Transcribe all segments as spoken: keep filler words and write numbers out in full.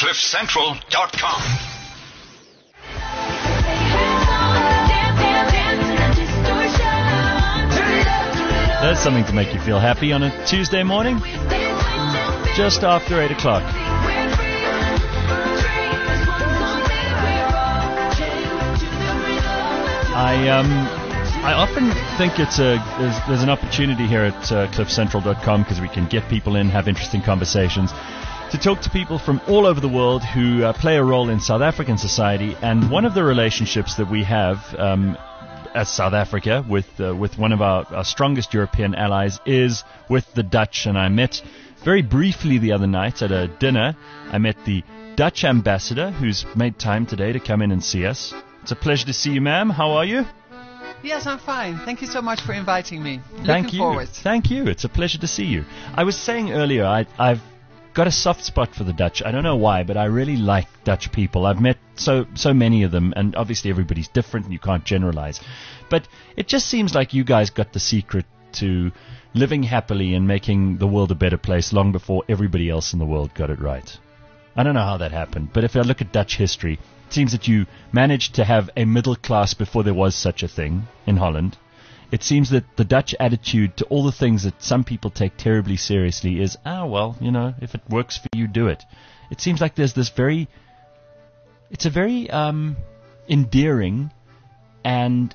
cliff central dot com. There's something to make you feel happy on a Tuesday morning, just after eight o'clock. I um I often think it's a there's, there's an opportunity here at uh, cliff central dot com because we can get people in, have interesting conversations, to talk to people from all over the world who uh, play a role in South African society. And one of the relationships that we have um, as South Africa with uh, with one of our, our strongest European allies is with the Dutch. And I met very briefly the other night at a dinner. I met the Dutch ambassador who's made time today to come in and see us. It's a pleasure to see you, ma'am. How are you? Yes, I'm fine. Thank you so much for inviting me. Thank Looking you. forward. Thank you. It's a pleasure to see you. I was saying earlier, I, I've got a soft spot for the Dutch. I don't know why, but I really like Dutch people. I've met so so many of them, and obviously everybody's different and you can't generalize. But it just seems like you guys got the secret to living happily and making the world a better place long before everybody else in the world got it right. I don't know how that happened, but if I look at Dutch history, it seems that you managed to have a middle class before there was such a thing in Holland. It seems that the Dutch attitude to all the things that some people take terribly seriously is, ah, well, you know, if it works for you, do it. It seems like there's this very, it's a very um, endearing and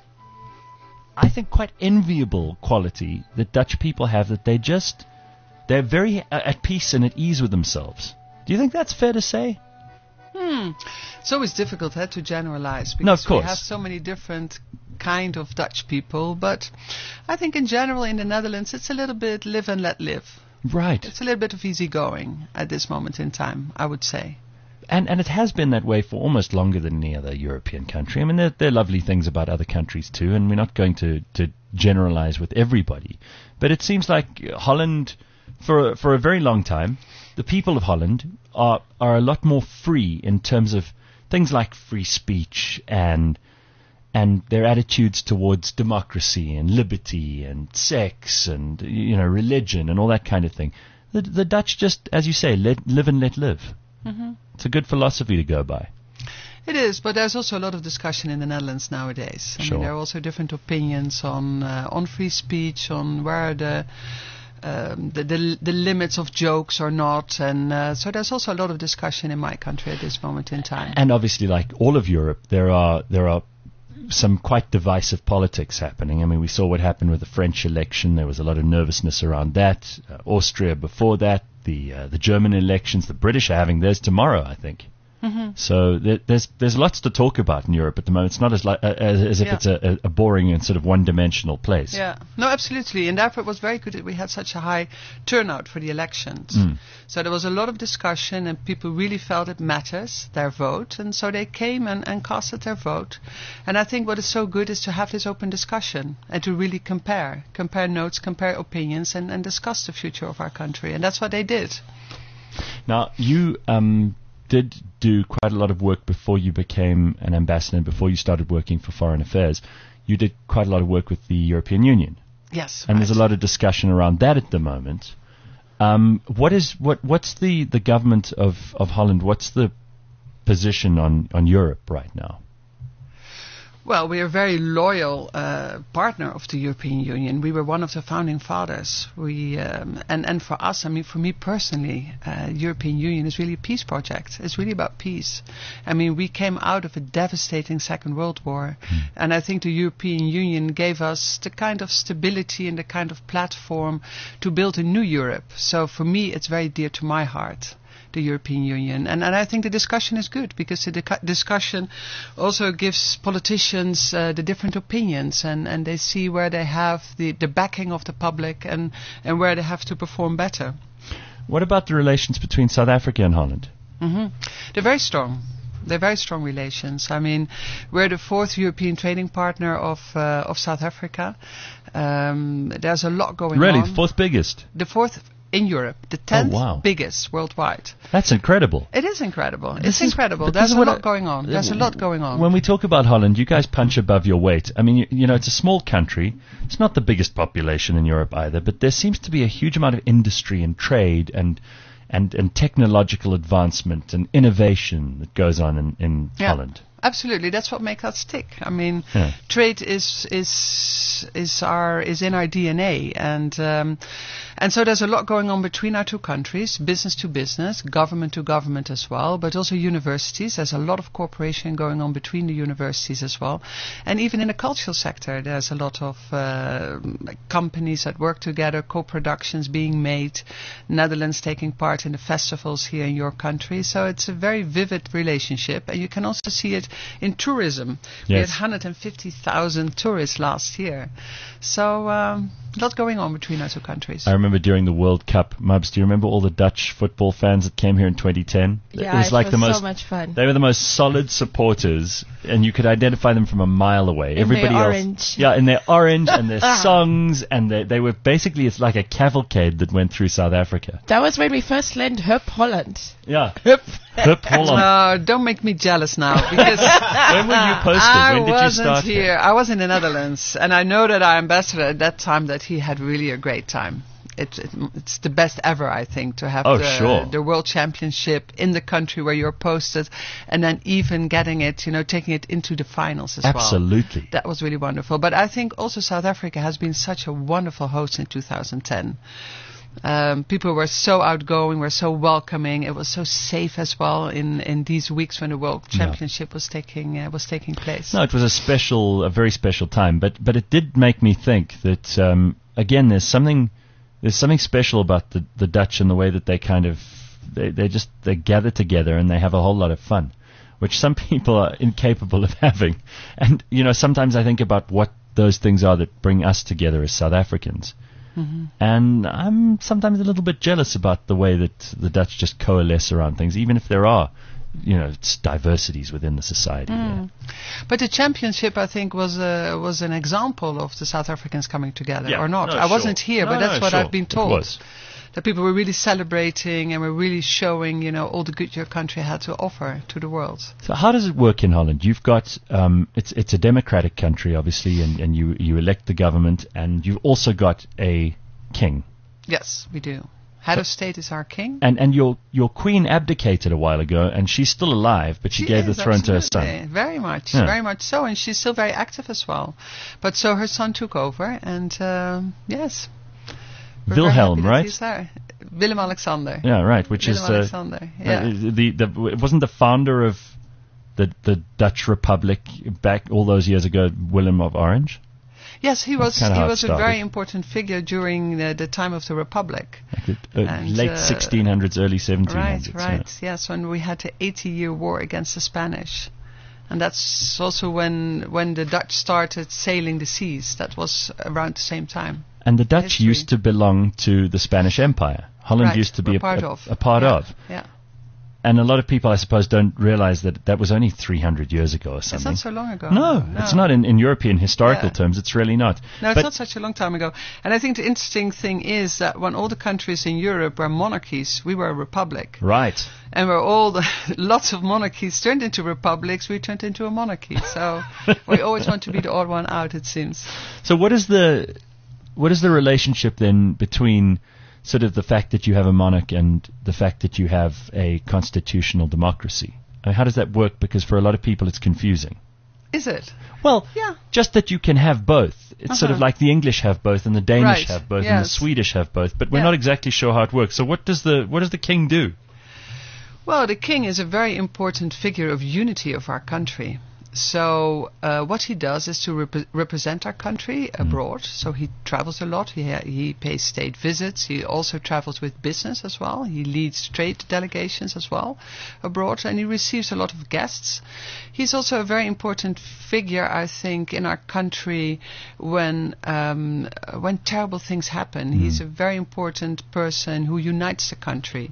I think quite enviable quality that Dutch people have, that they just, they're very at peace and at ease with themselves. Do you think that's fair to say? Hmm. It's always difficult eh, to generalize because no, of course. we have so many different kind of Dutch people. But I think in general in the Netherlands it's a little bit live and let live. Right. It's a little bit of easygoing at this moment in time, I would say. And and it has been that way for almost longer than any other European country. I mean, there, there are lovely things about other countries too, and we're not going to, to generalize with everybody. But it seems like Holland, for for a very long time, the people of Holland are are a lot more free in terms of things like free speech and and their attitudes towards democracy and liberty and sex and, you know, religion and all that kind of thing. The, the Dutch just, as you say, let, live and let live. Mm-hmm. It's a good philosophy to go by. It is, but there's also a lot of discussion in the Netherlands nowadays. I Sure. mean, there are also different opinions on uh, on free speech, on where the um, the, the the limits of jokes or not, and uh, so there's also a lot of discussion in my country at this moment in time. And obviously, like all of Europe, there are there are some quite divisive politics happening. I mean, we saw what happened with the French election. There was a lot of nervousness around that. Uh, Austria before that, the uh, the German elections, the British are having theirs tomorrow, I think. Mm-hmm. So there, there's there's lots to talk about in Europe at the moment. It's not as li- uh, as, as if yeah. it's a, a boring and sort of one-dimensional place. Yeah, no, absolutely, and therefore it was very good that we had such a high turnout for the elections. Mm. So there was a lot of discussion, and people really felt it matters, their vote, and so they came and, and casted their vote. And I think what is so good is to have this open discussion and to really compare, compare notes, compare opinions, and, and discuss the future of our country, and that's what they did. Now, you um, did do quite a lot of work before you became an ambassador, before you started working for Foreign Affairs. You did quite a lot of work with the European Union. Yes, and right. There's a lot of discussion around that at the moment. Um, what is what? What's the, the government of, of Holland? What's the position on, on Europe right now? Well, we are a very loyal uh, partner of the European Union. We were one of the founding fathers. We um, and and for us, I mean, for me personally, uh, European Union is really a peace project. It's really about peace. I mean, we came out of a devastating Second World War, mm. and I think the European Union gave us the kind of stability and the kind of platform to build a new Europe. So for me, it's very dear to my heart, the European Union. And, and I think the discussion is good because the dic- discussion also gives politicians uh, the different opinions, and, and they see where they have the, the backing of the public and, and where they have to perform better. What about the relations between South Africa and Holland? Mm-hmm. They're very strong. They're very strong relations. I mean, we're the fourth European trading partner of uh, of South Africa. Um, there's a lot going really? on. Really? The fourth biggest? The fourth in Europe, the tenth oh, wow. biggest worldwide. That's incredible. It is incredible. This it's is, incredible. There's a lot I, going on. There's a lot going on. When we talk about Holland, you guys punch above your weight. I mean, you, you know, it's a small country. It's not the biggest population in Europe either, but there seems to be a huge amount of industry and trade and and, and technological advancement and innovation that goes on in, in Yeah. Holland. Absolutely, that's what makes us tick. I mean, Yeah. trade is is is our is in our D N A, and um, and so there's a lot going on between our two countries, business to business, government to government as well, but also universities. There's a lot of cooperation going on between the universities as well, and even in the cultural sector, there's a lot of uh, companies that work together, co-productions being made, Netherlands taking part in the festivals here in your country. So it's a very vivid relationship, and you can also see it in tourism. We had Yes. one hundred fifty thousand tourists last year. So um, a lot going on between our two countries. I remember during the World Cup, Mubs, do you remember all the Dutch football fans that came here in twenty ten? Yeah, it was like the most so much fun. They were the most solid supporters, and you could identify them from a mile away. In Everybody their else, orange. yeah, in their orange and their songs, and they, they were basically, it's like a cavalcade that went through South Africa. That was when we first learned Hup Holland. Yeah, Hup. Hup Holland. Uh, don't make me jealous now, because When were you posted? I When did you wasn't start here. here? I was in the Netherlands, and I know that our ambassador at that time, that he had really a great time. It, it, it's the best ever, I think, to have Oh, the, sure. the World Championship in the country where you're posted, and then even getting it, you know, taking it into the finals as well. Absolutely. That was really wonderful. But I think also South Africa has been such a wonderful host in two thousand ten. Um, people were so outgoing, were so welcoming. It was so safe as well in, in these weeks when the World Yeah. Championship was taking uh, was taking place. No, it was a special, a very special time. But but it did make me think that um, again, there's something there's something special about the the Dutch and the way that they kind of they they just they gather together and they have a whole lot of fun, which some people are incapable of having. And you know, sometimes I think about what those things are that bring us together as South Africans. Mhm. And I'm sometimes a little bit jealous about the way that the Dutch just coalesce around things, even if there are, you know, it's diversities within the society. Mm. But the championship, I think, was uh, was an example of the South Africans coming together, Yeah, or not. no, I wasn't sure. here, No, but that's no, what sure. I've been It told. was. That people were really celebrating and were really showing, you know, all the good your country had to offer to the world. So how does it work in Holland? You've got um, it's it's a democratic country, obviously, and, and you you elect the government, and you've also got a king. Yes, we do. Head So- of state is our king. And and your your queen abdicated a while ago, and she's still alive, but she, gave is, the throne to her son. absolutely. Very much, Yeah. very much so, and she's still very active as well. But so her son took over, and um, yes, we're very Wilhelm, happy that right? he's there. Willem Alexander. Yeah, right. Which Willem is uh, Alexander. Yeah. uh, the, the it wasn't the founder of the the Dutch Republic back all those years ago, Willem of Orange. Yes, he was. kinda He how it was a started. very important figure during the, the time of the Republic. Like the, uh, And, late uh, sixteen hundreds, early seventeen hundreds. Right, right. Yes, when we had the eighty-year war against the Spanish, and that's also when when the Dutch started sailing the seas. That was around the same time. And the Dutch History. used to belong to the Spanish Empire. Holland Right, used to be we're a, part a, of. a part Yeah, of. Yeah, And a lot of people, I suppose, don't realize that that was only three hundred years ago or it's something. not so long ago. No, it's not in, in European historical Yeah. terms. It's really not. No, it's but not such a long time ago. And I think the interesting thing is that when all the countries in Europe were monarchies, we were a republic. right. And where all the lots of monarchies turned into republics, we turned into a monarchy. So we always want to be the odd one out, it seems. So what is the what is the relationship then between sort of the fact that you have a monarch and the fact that you have a constitutional democracy? I mean, how does that work? Because for a lot of people, it's confusing. Is it? Well, Yeah. just that you can have both. It's sort of Uh-huh. like the English have both and the Danish Right, have both and the yes. Swedish have both, but we're Yeah. not exactly sure how it works. So what does the what does the king do? Well, the king is a very important figure of unity of our country. So uh, what he does is to rep- represent our country abroad. So he travels a lot. He ha- he pays state visits. He also travels with business as well. He leads trade delegations as well abroad, and he receives a lot of guests. He's also a very important figure, I think, in our country when um, uh, when terrible things happen. He's a very important person who unites the country.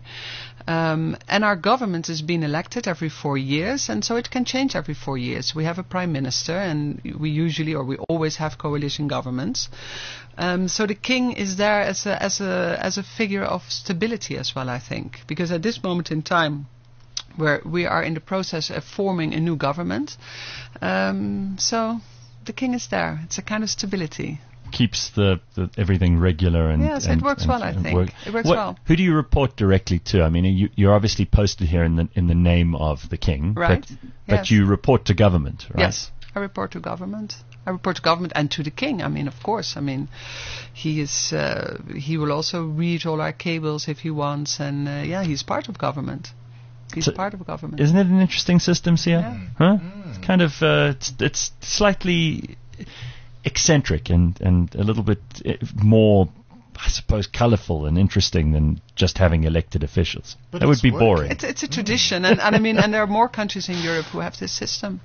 Um, and our government is being elected every four years, and so it can change every four years. We have a prime minister, and we usually, or we always have coalition governments. Um, so the king is there as a as a as a figure of stability as well, I think, because at this moment in time, where we are in the process of forming a new government, um, so the king is there. It's a kind of stability. keeps the, the everything regular and Yes, and, it works and, well, I and think. work. It works What- well. Who do you report directly to? I mean, you, you're obviously posted here in the in the name of the king, Right. but but Yes. you report to government, right? Yes, I report to government. I report to government and to the king. I mean, of course. I mean, he is. Uh, he will also read all our cables if he wants, and uh, yeah, he's part of government. He's So- part of government. Isn't it an interesting system, Sia? Yeah. Huh? It's kind of uh, it's, it's slightly eccentric and and a little bit uh, more, I suppose, colourful and interesting than just having elected officials. But that would it's be working. boring. It's it's a tradition, and, and I mean, and there are more countries in Europe who have this system.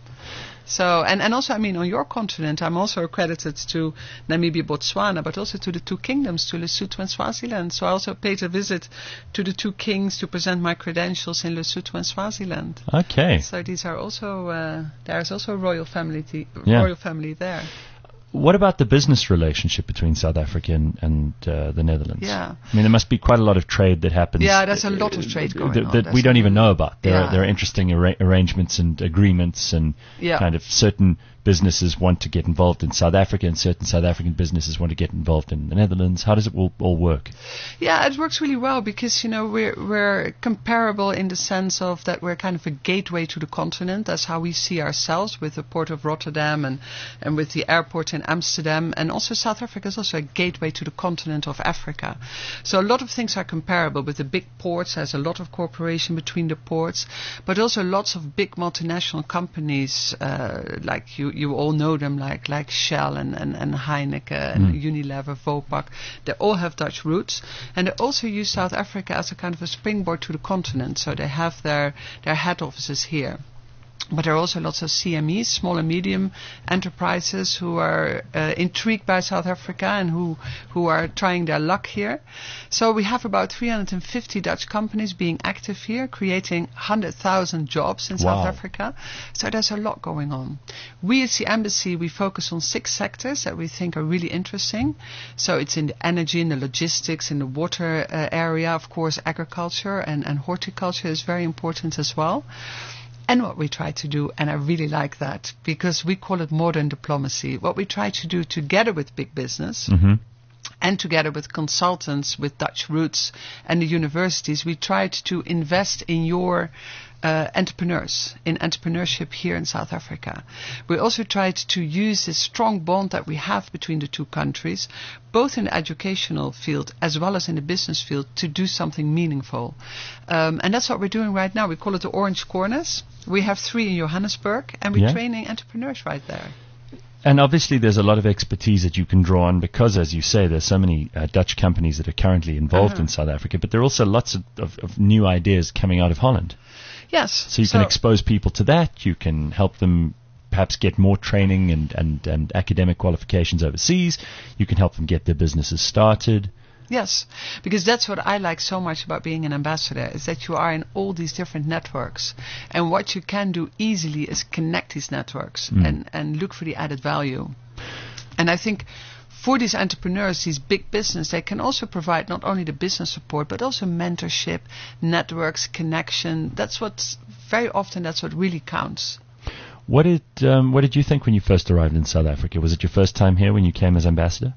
So, and, and also, I mean, on your continent, I'm also accredited to Namibia, Botswana, but also to the two kingdoms, to Lesotho and Swaziland. So I also paid a visit to the two kings to present my credentials in Lesotho and Swaziland. Okay. So these are also, uh, there's also a royal family, t- Yeah. royal family there. What about the business relationship between South Africa and, and uh, the Netherlands? Yeah. I mean, there must be quite a lot of trade that happens. Yeah, there's a lot of trade uh, going that, on. that There's we don't a- even know about. There, Yeah. are, there are interesting arra- arrangements and agreements, and Yeah. kind of certain businesses want to get involved in South Africa, and certain South African businesses want to get involved in the Netherlands. How does it all, all work? Yeah, it works really well because, you know, we're we're comparable in the sense of that we're kind of a gateway to the continent. That's how we see ourselves with the port of Rotterdam and, and with the airport in Amsterdam. And also South Africa is also a gateway to the continent of Africa. So a lot of things are comparable. With the big ports, there's a lot of cooperation between the ports, but also lots of big multinational companies, uh, like you, you all know them, like like Shell and, and, and Heineken and Unilever, Vopak. They all have Dutch roots, and they also use South Africa as a kind of a springboard to the continent. So they have their, their head offices here. But there are also lots of C M Es, small and medium enterprises, who are uh, intrigued by South Africa and who, who are trying their luck here. So we have about three hundred fifty Dutch companies being active here, creating one hundred thousand jobs in South Wow. Africa. So there's a lot going on. We as the embassy, we focus on six sectors that we think are really interesting. So it's in the energy, in the logistics, in the water uh, area. Of course, agriculture and, and horticulture is very important as well. And what we try to do, and I really like that, because we call it modern diplomacy. What we try to do together with big business Mm-hmm. and together with consultants with Dutch roots and the universities, we tried to invest in your uh, entrepreneurs, in entrepreneurship here in South Africa. We also tried to use this strong bond that we have between the two countries, both in the educational field as well as in the business field, to do something meaningful. Um, and that's what we're doing right now. We call it the Orange Corners. We have three in Johannesburg, and we're Yeah. training entrepreneurs right there. And obviously, there's a lot of expertise that you can draw on because, as you say, there's so many uh, Dutch companies that are currently involved Uh-huh. in South Africa, but there are also lots of, of, of new ideas coming out of Holland. Yes. So you can expose people to that. You can help them perhaps get more training and, and, and academic qualifications overseas. You can help them get their businesses started. Yes, because that's what I like so much about being an ambassador, is that you are in all these different networks. And what you can do easily is connect these networks Mm. and, and look for the added value. And I think for these entrepreneurs, these big business, they can also provide not only the business support, but also mentorship, networks, connection. That's what's very often, that's what really counts. What did um, what did you think when you first arrived in South Africa? Was it your first time here when you came as ambassador?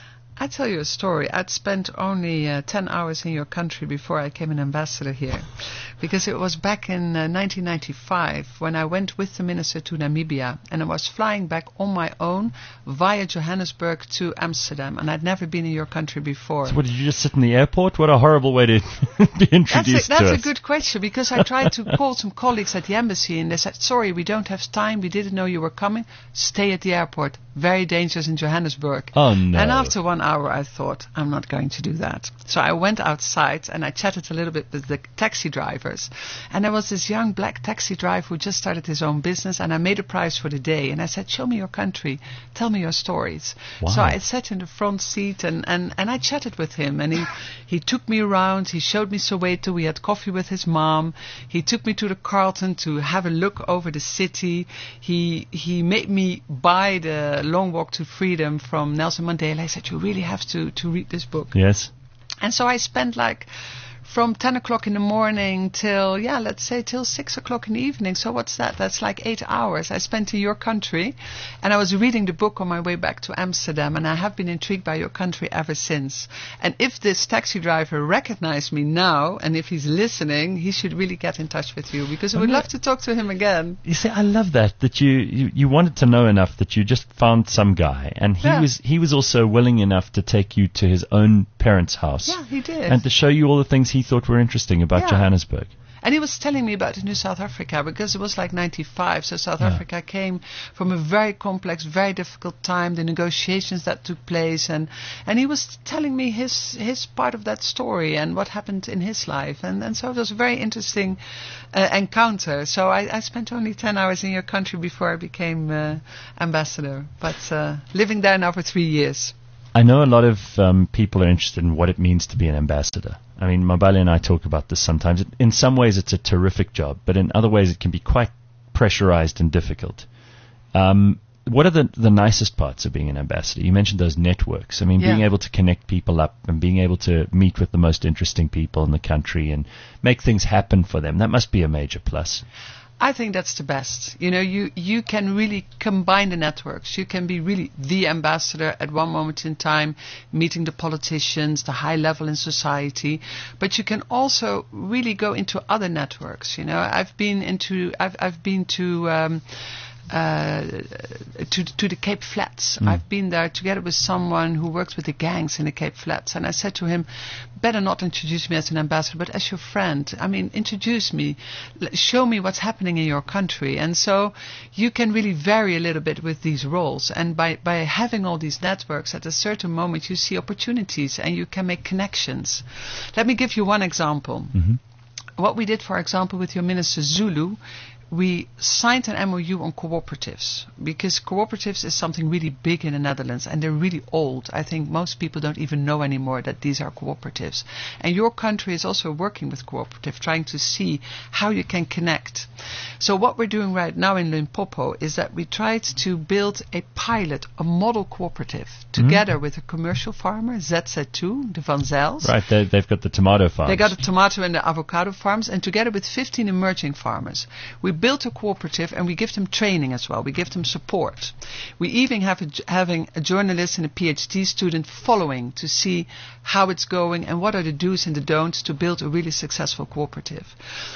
I tell you a story. I'd spent only uh, ten hours in your country before I came an ambassador here. Because it was back in uh, nineteen ninety-five when I went with the minister to Namibia. And I was flying back on my own via Johannesburg to Amsterdam. And I'd never been in your country before. So what, did you just sit in the airport? What a horrible way to be introduced That's, a, that's to a us. good question, because I tried to call some colleagues at the embassy and they said, sorry, we don't have time. We didn't know you were coming. Stay at the airport. Very dangerous in Johannesburg. Oh, no. And after one hour, I thought, I'm not going to do that. So I went outside and I chatted a little bit with the taxi drivers. And there was this young black taxi driver who just started his own business, and I made a prize for the day. And I said, show me your country. Tell me your stories. Wow. So I sat in the front seat and, and, and I chatted with him. And he, he took me around. He showed me Soweto. We had coffee with his mom. He took me to the Carlton to have a look over the city. He, he made me buy the Long Walk to Freedom from Nelson Mandela. He said, you really have to, to read this book. Yes. And so I spent like from ten o'clock in the morning till, yeah, let's say till six o'clock in the evening. So what's that? That's like eight hours I spent in your country. And I was reading the book on my way back to Amsterdam, and I have been intrigued by your country ever since. And if this taxi driver recognized me now, and if he's listening, he should really get in touch with you, because I would love to talk to him again. You see, I love that, that you, you, you wanted to know enough that you just found some guy, and he Yeah. was he was also willing enough to take you to his own parents' house. Yeah, he did. And to show you all the things he thought were interesting about Yeah. Johannesburg. And he was telling me about the new South Africa, because it was like ninety-five. So South Yeah. Africa came from a very complex, very difficult time, the negotiations that took place. And, and he was telling me his his part of that story and what happened in his life. And, and so it was a very interesting uh, encounter. So I, I spent only ten hours in your country before I became uh, ambassador. But uh, living there now for three years. I know a lot of um, people are interested in what it means to be an ambassador. I mean, Mabali and I talk about this sometimes. In some ways, it's a terrific job, but in other ways, it can be quite pressurized and difficult. Um, what are the, the nicest parts of being an ambassador? You mentioned those networks. I mean, Yeah. being able to connect people up and being able to meet with the most interesting people in the country and make things happen for them. That must be a major plus. I think that's the best. You know, you, you can really combine the networks. You can be really the ambassador at one moment in time, meeting the politicians, the high level in society. But you can also really go into other networks. You know, I've been into, I've, I've been to, um, uh, to to the Cape Flats. Mm. I've been there together with someone who works with the gangs in the Cape Flats, and I said to him, better not introduce me as an ambassador, but as your friend. I mean, introduce me, L- show me what's happening in your country. And so you can really vary a little bit with these roles, and by, by having all these networks, at a certain moment you see opportunities and you can make connections. Let me give you one example. Mm-hmm. What we did, for example, with your Minister Zulu, we signed an M O U on cooperatives, because cooperatives is something really big in the Netherlands, and they're really old. I think most people don't even know anymore that these are cooperatives. And your country is also working with cooperative, trying to see how you can connect. So what we're doing right now in Limpopo is that we tried to build a pilot, a model cooperative, together mm-hmm. with a commercial farmer, Z Z two, the Van Zijls. Right, they, they've got the tomato farms. They got the tomato and the avocado farms, and together with fifteen emerging farmers, we built a cooperative, and we give them training as well. We give them support. We even have a, having a journalist and a PhD student following to see how it's going and what are the do's and the don'ts to build a really successful cooperative.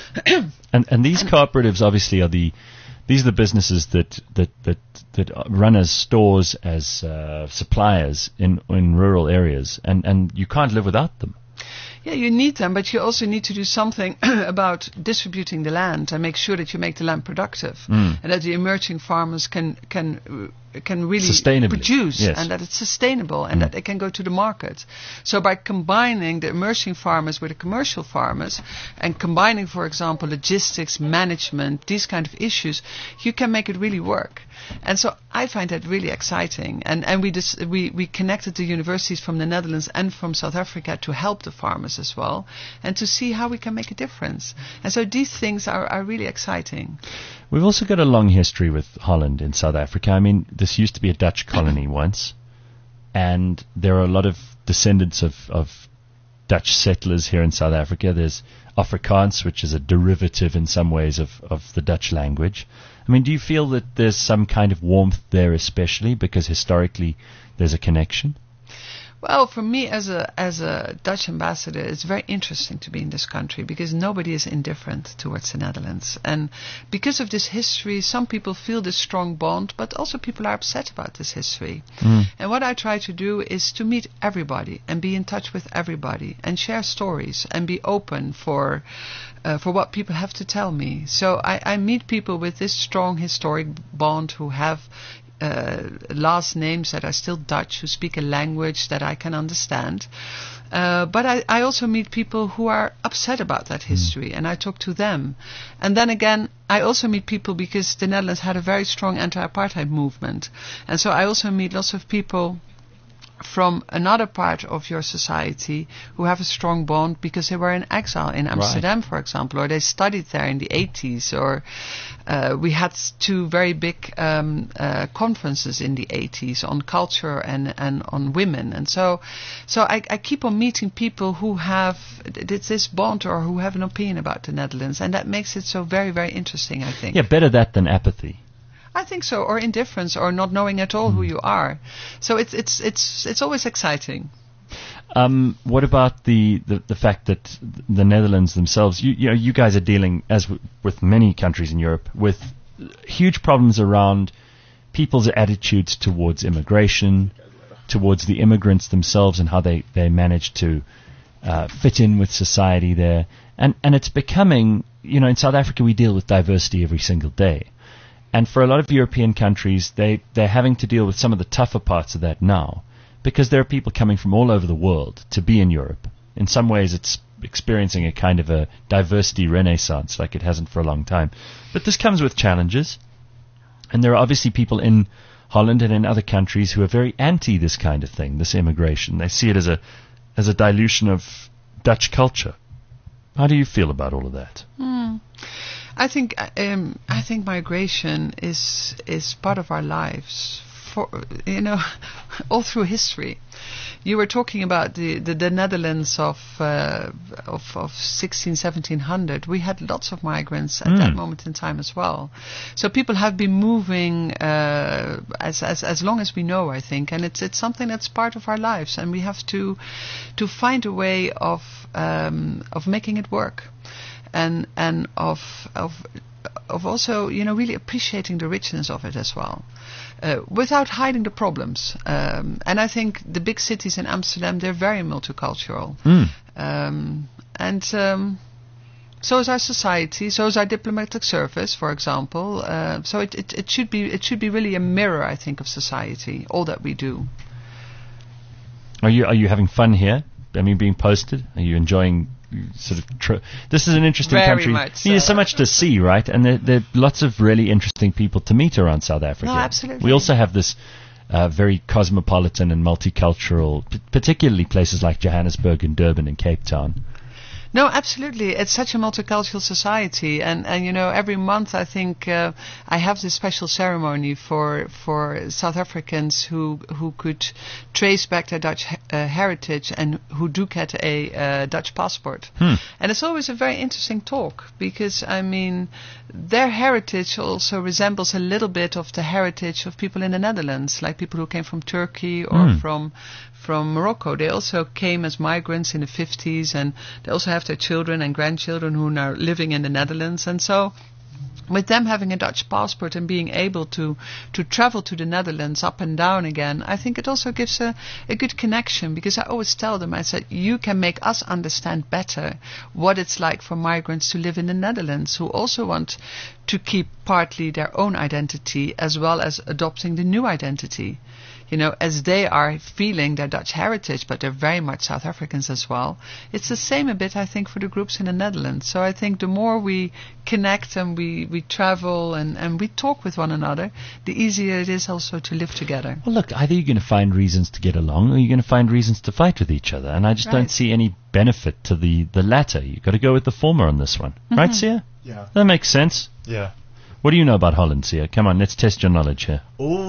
and and these and cooperatives obviously are the these are the businesses that that that that run as stores, as uh, suppliers in in rural areas, and and you can't live without them. Yeah, you need them, but you also need to do something about distributing the land and make sure that you make the land productive, mm. and that the emerging farmers can can uh, can really produce, yes. and that it's sustainable, and mm. that they can go to the market. So by combining the emerging farmers with the commercial farmers, and combining, for example, logistics, management, these kind of issues, you can make it really work. And so I find that really exciting. And and we dis- we we connected the universities from the Netherlands and from South Africa to help the farmers as well, and to see how we can make a difference. And so these things are, are really exciting. We've also got a long history with Holland in South Africa. I mean, this used to be a Dutch colony once, and there are a lot of descendants of, of Dutch settlers here in South Africa. There's Afrikaans, which is a derivative in some ways of, of the Dutch language. I mean, do you feel that there's some kind of warmth there, especially because historically there's a connection? Well, for me as a as a Dutch ambassador, it's very interesting to be in this country, because nobody is indifferent towards the Netherlands. And because of this history, some people feel this strong bond, but also people are upset about this history. Mm. And what I try to do is to meet everybody and be in touch with everybody and share stories and be open for uh, for what people have to tell me. So I, I meet people with this strong historic bond who have Uh, last names that are still Dutch, who speak a language that I can understand. Uh, but I, I also meet people who are upset about that history, mm. and I talk to them. And then again, I also meet people because the Netherlands had a very strong anti-apartheid movement. And so I also meet lots of people from another part of your society who have a strong bond because they were in exile in Amsterdam, right. for example, or they studied there in the eighties, or uh, we had two very big um, uh, conferences in the eighties on culture and, and on women. And so so I, I keep on meeting people who have th- this bond or who have an opinion about the Netherlands, and that makes it so very, very interesting, I think. Yeah, better that than apathy. I think so, or indifference, or not knowing at all mm. who you are. So it's it's it's it's always exciting. Um, what about the, the, the fact that the Netherlands themselves? You, you know, you guys are dealing, as w- with many countries in Europe, with huge problems around people's attitudes towards immigration, towards the immigrants themselves, and how they they manage to uh, fit in with society there. And and it's becoming, you know, in South Africa we deal with diversity every single day. And for a lot of European countries, they, they're having to deal with some of the tougher parts of that now, because there are people coming from all over the world to be in Europe. In some ways, it's experiencing a kind of a diversity renaissance like it hasn't for a long time. But this comes with challenges. And there are obviously people in Holland and in other countries who are very anti this kind of thing, this immigration. They see it as a as a dilution of Dutch culture. How do you feel about all of that? Mm. I think um, I think migration is is part of our lives, for you know, all through history. You were talking about the, the, the Netherlands of, uh, of of sixteen, seventeen hundred. We had lots of migrants at mm. that moment in time as well. So people have been moving uh, as as as long as we know, I think, and it's it's something that's part of our lives, and we have to to find a way of um, of making it work. And and of of of also, you know, really appreciating the richness of it as well, uh, without hiding the problems. Um, and I think the big cities in Amsterdam, they're very multicultural, mm. um, and um, so is our society, so is our diplomatic service, for example. Uh, so it, it it should be it should be really a mirror, I think, of society, all that we do. Are you are you having fun here? I mean, being posted? Are you enjoying? Sort of tr- this is an interesting Very country. Much so. There's so much to see, right? And there, there are lots of really interesting people to meet around South Africa. No, absolutely. We also have this uh, very cosmopolitan and multicultural, p- particularly places like Johannesburg and Durban and Cape Town. No, absolutely. It's such a multicultural society, and, and you know, every month I think uh, I have this special ceremony for for South Africans who who could trace back their Dutch he- uh, heritage and who do get a uh, Dutch passport. Hmm. And it's always a very interesting talk, because I mean, their heritage also resembles a little bit of the heritage of people in the Netherlands, like people who came from Turkey or hmm. from. from Morocco. They also came as migrants in the fifties, and they also have their children and grandchildren who are now living in the Netherlands. And so with them having a Dutch passport and being able to, to travel to the Netherlands up and down again, I think it also gives a, a good connection, because I always tell them, I said, you can make us understand better what it's like for migrants to live in the Netherlands, who also want to keep partly their own identity as well as adopting the new identity. You know, as they are feeling their Dutch heritage, but they're very much South Africans as well. It's the same a bit, I think, for the groups in the Netherlands. So I think the more we connect and we, we travel and, and we talk with one another, the easier it is also to live together. Well, look, either you're going to find reasons to get along, or you're going to find reasons to fight with each other. And I just right. don't see any benefit to the, the latter. You've got to go with the former on this one. Mm-hmm. Right, Sia? Yeah. That makes sense. Yeah. What do you know about Holland, Sia? Come on, let's test your knowledge here.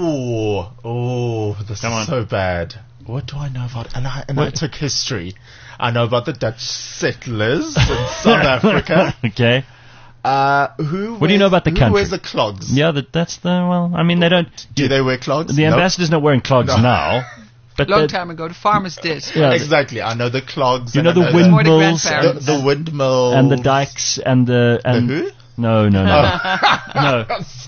Oh, oh, this Come is on. so bad. What do I know about? And I and I took history. I know about the Dutch settlers in South Africa. Okay. Uh, who? What do you know about the who country? Who wears the clogs? Yeah, that, that's the well. I mean, they don't. Do they wear clogs? The nope. ambassador's not wearing clogs No. now. But long time ago, the farmers did. Yeah, exactly. I know the clogs. You know and the I know windmills, the, the, the windmills, and the dikes, and the and the who? No, no, no, no.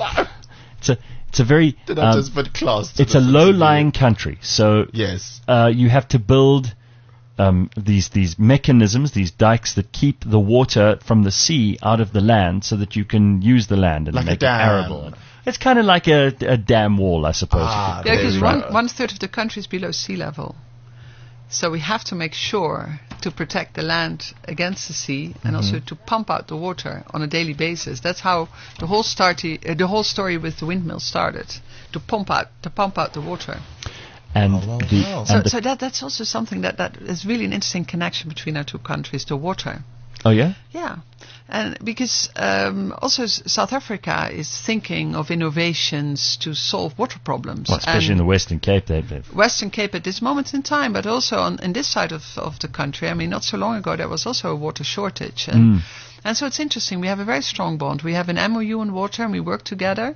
It's a it's a very. Did I um, just put class? It's a low-lying country, so yes, uh, you have to build um, these these mechanisms, these dikes that keep the water from the sea out of the land, so that you can use the land and like make a dam. it arable. It's kind of like a, a dam wall, I suppose. Ah, yeah, because right. one one third of the country is below sea level, so we have to make sure to protect the land against the sea, and mm-hmm. also to pump out the water on a daily basis. That's how the whole starty, uh, the whole story with the windmill started, to pump out to pump out the water. And Oh, well, the, wow. and So, the so that that's also something that, that is really an interesting connection between our two countries, the water. oh yeah, Yeah, and because um, also S- South Africa is thinking of innovations to solve water problems. well, especially in And the Western Cape, they've, they've Western Cape at this moment in time, but also on in this side of, of the country. I mean, not so long ago there was also a water shortage, and Mm. and so it's interesting. We have a very strong bond. We have an M O U on water, and we work together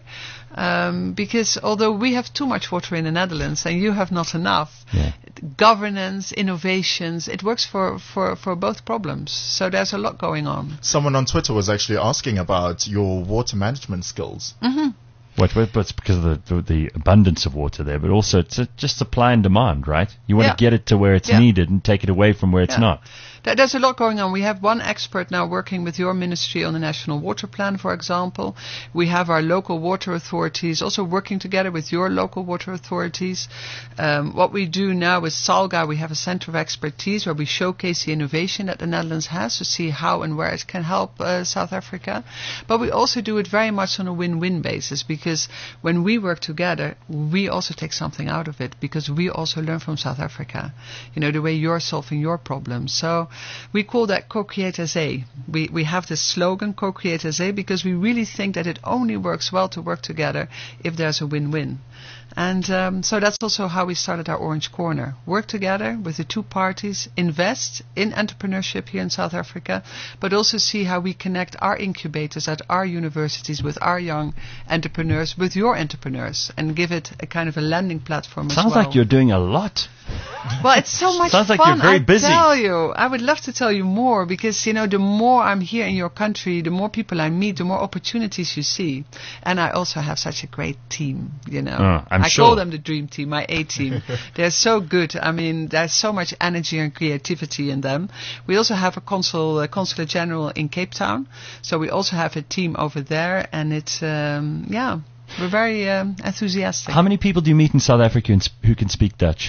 um, because although we have too much water in the Netherlands and you have not enough, Yeah. governance, innovations, it works for, for, for both problems. So there's a lot going on. Someone on Twitter was actually asking about your water management skills. What, what, but it's because of the, the, the abundance of water there, but also it's a, just supply and demand, right? You want Yeah. to get it to where it's Yeah. needed and take it away from where it's Yeah. not. There- There's a lot going on. We have one expert now working with your ministry on the National Water Plan, for example. We have our local water authorities also working together with your local water authorities. Um, what we do now with Salga, we have a center of expertise where we showcase the innovation that the Netherlands has to see how and where it can help uh, South Africa. But we also do it very much on a win-win basis, because when we work together, we also take something out of it, because we also learn from South Africa. You know, the way you're solving your problems. So we call that Co-Create S A. We, we have this slogan, Co-Create S A, because we really think that it only works well to work together if there's a win-win. And um, so that's also how we started our Orange Corner. Work together with the two parties, invest in entrepreneurship here in South Africa, but also see how we connect our incubators at our universities with our young entrepreneurs, with your entrepreneurs, and give it a kind of a landing platform as Sounds well. like you're doing a lot. Well, it's so much Sounds like fun. you're very I busy. tell you, I would love to tell you more, because you know, the more I'm here in your country, the more people I meet, the more opportunities you see, and I also have such a great team. You know, Uh, I'm I sure. call them the dream team, my A team. They're so good. I mean, there's so much energy and creativity in them. We also have a consul, uh, consulate general in Cape Town, so we also have a team over there, and it's um, yeah, we're very um, enthusiastic. How many people do you meet in South Africa who sp- who can speak Dutch?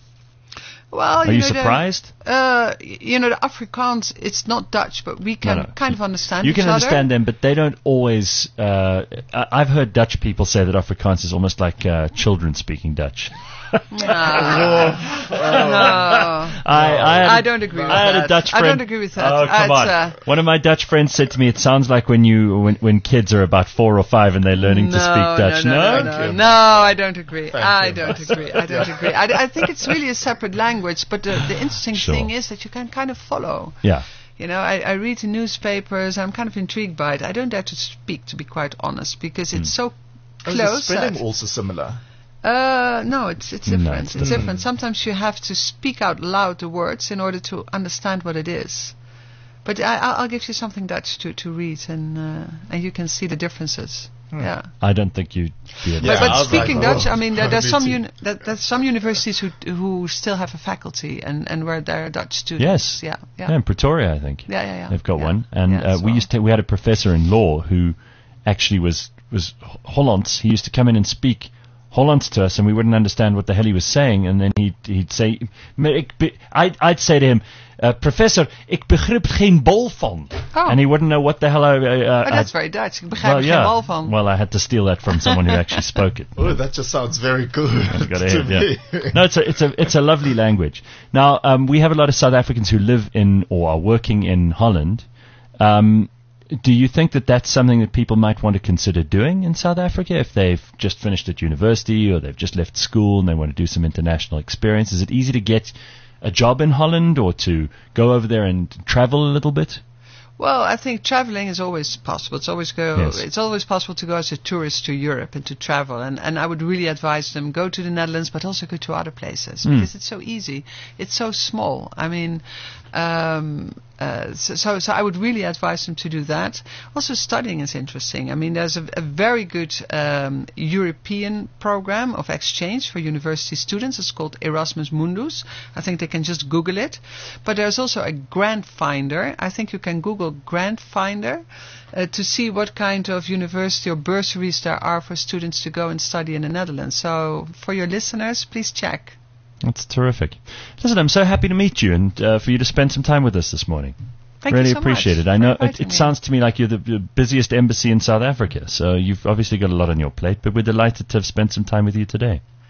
Well, Are you know, the- surprised? Uh, you know, the Afrikaans, it's not Dutch, but we can No, no. kind of understand You each can other. understand them, but they don't always. Uh, I- I've heard Dutch people say that Afrikaans is almost like uh, children speaking Dutch. No. no. I, I, had a- I don't agree with I had that. a Dutch I friend. don't agree with that. Oh, come Uh, on. it's, uh, One of my Dutch friends said to me, it sounds like when you when, when kids are about four or five and they're learning to no, speak Dutch. No, no, no, Thank no, you. no, I don't agree. Thank I you. don't agree. I don't agree. I, I think it's really a separate language, but the, the interesting Sure. thing is that you can kind of follow. Yeah. You know, I, I read the newspapers. I'm kind of intrigued by it. I don't dare to speak, to be quite honest, because it's so Is the close. spelling that- also similar? Uh, no, it's it's No, different. it's it's different. different. Sometimes you have to speak out loud the words in order to understand what it is. But I, I'll I'll give you something Dutch to, to read, and uh, and you can see the differences. Yeah. I don't think you'd be able Yeah, but to. but I was speaking like, oh, Dutch, I mean, there, there's me some too. uni- that, there's some universities who who still have a faculty and, and where there are Dutch students. Yes. Yeah. Yeah. Yeah, in Pretoria, I think. Yeah, yeah, yeah. They've got Yeah. one, and Yeah, uh, as we well. used to. We had a professor in law who actually was was Hollands. He used to come in and speak Hollands to us, and we wouldn't understand what the hell he was saying. And then he'd he'd say, "Maar ik be-" I'd I'd say to him, uh, "Professor, ik begrijp geen bol van," Oh. and he wouldn't know what the hell I. Uh, Oh, I'd- that's very Dutch. Ik begrijp well, er yeah. geen bal van. Well, I had to steal that from someone who actually spoke it. Oh, that just sounds very good Got to ahead, me. yeah. No, it's a it's a it's a lovely language. Now, um, we have a lot of South Africans who live in or are working in Holland. Um, do you think that that's something that people might want to consider doing in South Africa if they've just finished at university or they've just left school and they want to do some international experience? Is it easy to get a job in Holland or to go over there and travel a little bit? Well, I think traveling is always possible. It's always go. Yes. It's always possible to go as a tourist to Europe and to travel. And, and I would really advise them go to the Netherlands, but also go to other places Mm. because it's so easy. It's so small. I mean, um, uh, so, so so I would really advise them to do that. Also, studying is interesting. I mean, there's a, a very good um, European program of exchange for university students. It's called Erasmus Mundus. I think they can just Google it. But there's also a grant finder. I think you can Google grant finder uh, to see what kind of university or bursaries there are for students to go and study in the Netherlands. So for your listeners, please check. That's terrific. Listen, I'm so happy to meet you and uh, for you to spend some time with us this morning. Thank really you so appreciate much it. I for know it, inviting it me. sounds to me like you're the, the busiest embassy in South Africa, so you've obviously got a lot on your plate, but we're delighted to have spent some time with you today.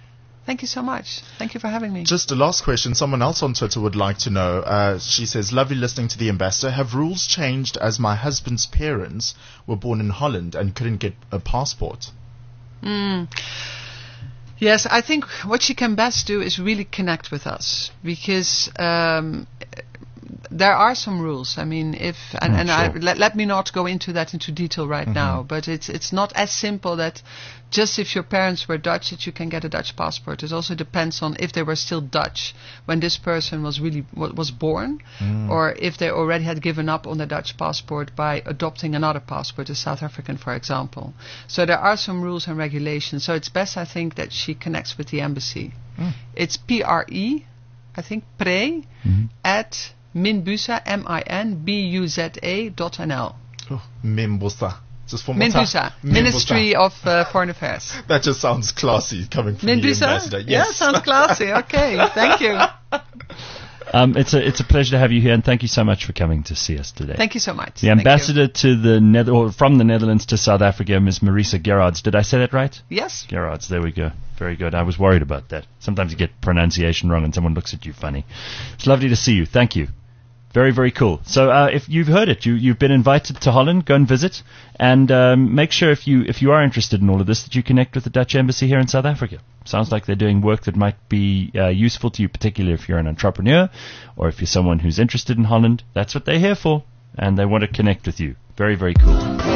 Thank you so much. Thank you for having me. Just a last question. Someone else on Twitter would like to know. Uh, she says, lovely listening to the ambassador. Have rules changed as my husband's parents were born in Holland and couldn't get a passport? Mm. Yes, I think what she can best do is really connect with us, because um, there are some rules. I mean, if and, Mm, and I, sure. let, let me not go into that into detail right Mhm. now, but it's it's not as simple that just if your parents were Dutch that you can get a Dutch passport. It also depends on if they were still Dutch when this person was really wa- was born, Mm. or if they already had given up on the Dutch passport by adopting another passport, a South African, for example. So there are some rules and regulations. So it's best, I think, that she connects with the embassy. Mm. It's P R E, I think, pre, Mhm. at Minbusa, M I N B U Z A dot N L. Oh, Mimbusa. Just for Minbusa, Ministry of uh, Foreign Affairs. That just sounds classy coming from the ambassador. Minbusa? Yeah, Yes. sounds classy. Okay, thank you. Um, it's a it's a pleasure to have you here, and thank you so much for coming to see us today. Thank you so much. The Thank ambassador to the Nether- or from the Netherlands to South Africa, Miz Marisa Gerards. Did I say that right? you. Yes. Gerards, there we go. Very good. I was worried about that. Sometimes you get pronunciation wrong and someone looks at you funny. It's lovely to see you. Thank you. Very, very cool. So uh, if you've heard it, you, you've been invited to Holland, go and visit, and um, make sure if you if you are interested in all of this that you connect with the Dutch Embassy here in South Africa. Sounds like they're doing work that might be uh, useful to you, particularly if you're an entrepreneur or if you're someone who's interested in Holland. That's what they're here for, and they want to connect with you. Very, very cool.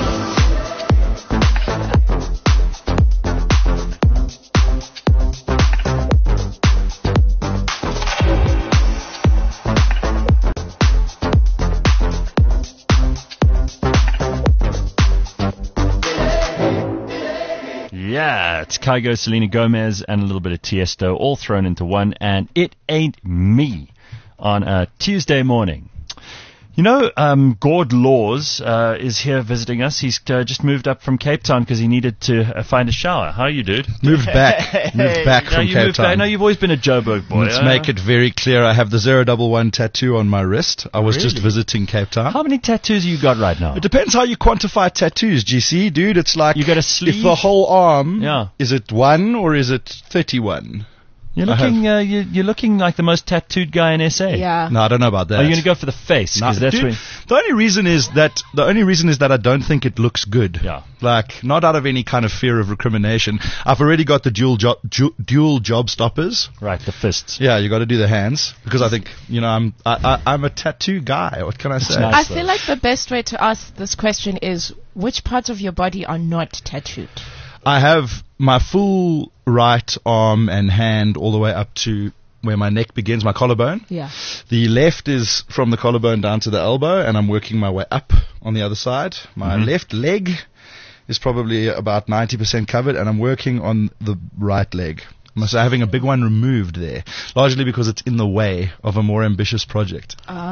Yeah, it's Kygo, Selena Gomez, and a little bit of Tiesto, all thrown into one, and It Ain't Me on a Tuesday morning. You know, um, Gord Laws uh, is here visiting us. He's uh, just moved up from Cape Town because he needed to uh, find a shower. How are you, dude? Moved back. Moved back No, from you Cape moved back. Town. No, you've always been a Joburg boy. Let's uh, make it very clear. I have the zero double one tattoo on my wrist. I was just Really? visiting Cape Town. How many tattoos you got right now? It depends how you quantify tattoos, G C, dude. It's like You got a sleeve? if the whole arm, Yeah. is it one or is it thirty-one? You're I have- looking, uh, you, you're looking like the most tattooed guy in S A. Yeah. No, I don't know about that. Are you going to go for the face? No, Because that's dude, when. the only reason is that the only reason is that I don't think it looks good. Yeah. Like not out of any kind of fear of recrimination. I've already got the dual job ju- dual job stoppers. Right, the fists. Yeah, you got to do the hands because I think you know I'm I, I, I'm a tattoo guy. What can I say? nice. I so. feel like the best way to ask this question is which parts of your body are not tattooed? I have my full right arm and hand all the way up to where my neck begins, my collarbone. Yeah. The left is from the collarbone down to the elbow, and I'm working my way up on the other side. My Mhm. left leg is probably about ninety percent covered, and I'm working on the right leg. I'm so having a big one removed there, largely because it's in the way of a more ambitious project.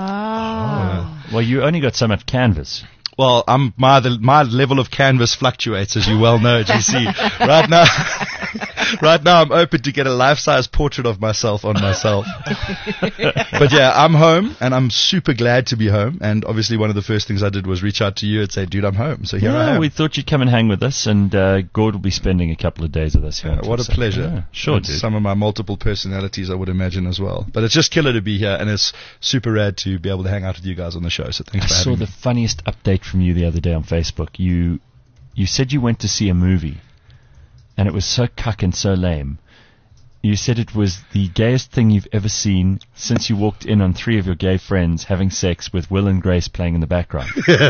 Ah. Well, you only got so much canvas. Well, I'm, my the, my level of canvas fluctuates, as you well know, G C. Right now, right now, I'm open to get a life-size portrait of myself on myself. But yeah, I'm home, and I'm super glad to be home. And obviously, one of the first things I did was reach out to you and say, "Dude, I'm home." So here I Yeah, am. we thought you'd come and hang with us, and uh, Gord will be spending a couple of days with us here. Yeah, on what a Twitter. pleasure. Yeah, sure, And dude. some of my multiple personalities, I would imagine, as well. But it's just killer to be here, and it's super rad to be able to hang out with you guys on the show. So thanks I for saw having the me. funniest update from you the other day on Facebook. You you said you went to see a movie, and it was so cuck and so lame. You said it was the gayest thing you've ever seen since you walked in on three of your gay friends having sex with Will and Grace playing in the background.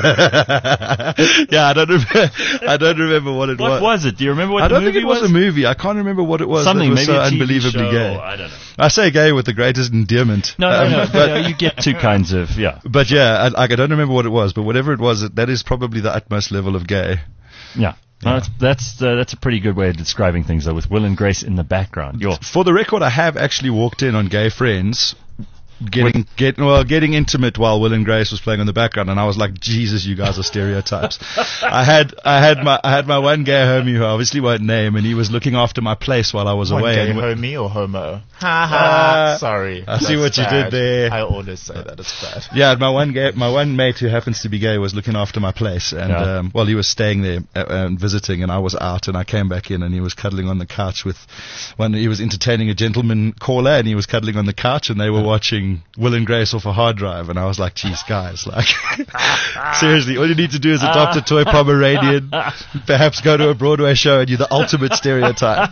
Yeah, I don't remember. I don't remember what it What was. was it? Do you remember what I the don't movie think it was, was? a movie. I can't remember what it was. Something, that was maybe so a T V unbelievably show, gay. I don't know. I say gay with the greatest endearment. No, no, Um, no. But, no, you get two kinds of, yeah. but yeah, I, like, I don't remember what it was, but whatever it was, that is probably the utmost level of gay. Yeah. No, that's that's, uh, that's a pretty good way of describing things, though, with Will and Grace in the background. You're, For the record, I have actually walked in on gay friends getting get well getting intimate while Will and Grace was playing in the background, and I was like, Jesus, you guys are stereotypes. I had I had my I had my one gay homie who I obviously won't name, and he was looking after my place while I was One away. gay and w- homie or homo? Ha ha. Sorry. I see That's what you bad. did there. I always say that. It's bad. Yeah, my one gay, my one mate who happens to be gay was looking after my place, and Yeah. um, well, he was staying there uh, and visiting, and I was out, and I came back in, and he was cuddling on the couch with one. He was entertaining a gentleman caller, and he was cuddling on the couch, and they were watching Will and Grace off a hard drive, and I was like, "Geez, guys, like, seriously, all you need to do is adopt a toy Pomeranian, perhaps go to a Broadway show, and you're the ultimate stereotype."